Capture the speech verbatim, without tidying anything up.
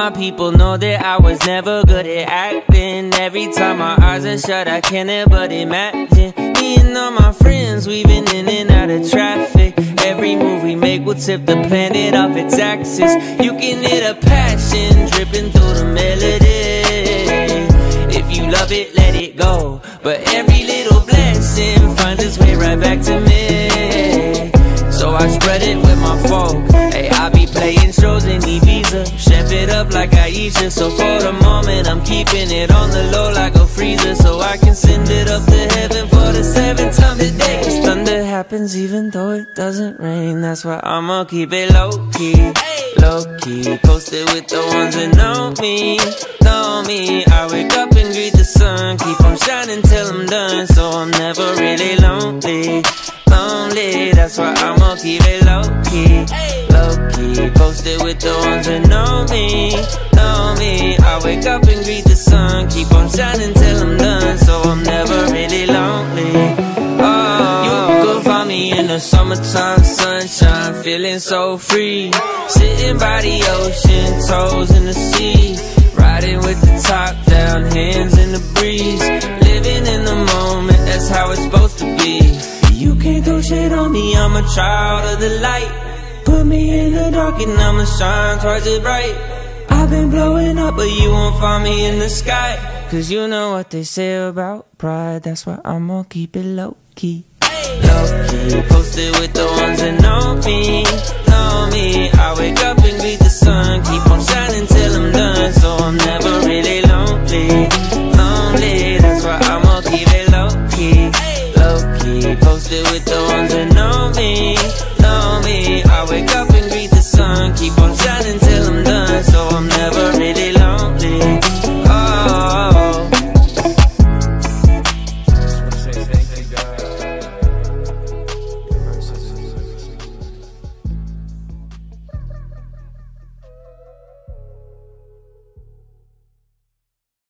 my people know that I was never good at acting. Every time my eyes are shut, I can't help but imagine me and all my friends weaving in and out of traffic. Every move we make will tip the planet off its axis. You can hear the passion dripping through the melody. If you love it, let it go. But every little blessing finds its way right back to me. So I spread it with my folk. Hey, I be playing shows in Ibiza, chef it up like Aisha. So for the moment I'm keeping it on the low like a freezer, so I can send it up to heaven for the seventh time today. Cause thunder happens even though it doesn't rain. That's why I'ma keep it low-key, low-key. Posted with the ones that know me, know me. I wake up and greet the sun, keep on shining till I'm done. So I'm never really lonely, lonely. That's why I'ma keep it low-key, low-key. Posted with the ones that know me, know me. I wake up and greet the sun, keep on shining till I'm done. So I'm never really lonely. Oh, you could find me in the summertime sunshine, feeling so free, sitting by the ocean, toes in the sea, riding with the top down, hands in the breeze, living in the moment, that's how it's supposed to be. You can't throw shit on me, I'm a child of the light. Put me in the dark and I'ma shine twice as bright. I've been blowing up but you won't find me in the sky, cause you know what they say about pride. That's why I'ma keep it low-key, low-key. Posted with the ones that know me, know me. I wake up and greet the sun, keep on shining till I'm done. So I'm never really lonely, lonely. That's why I'ma keep it low-key, low-key. Posted with the ones that know me, know me. I wake up and greet the sun, keep on shining till I'm done. So I'm never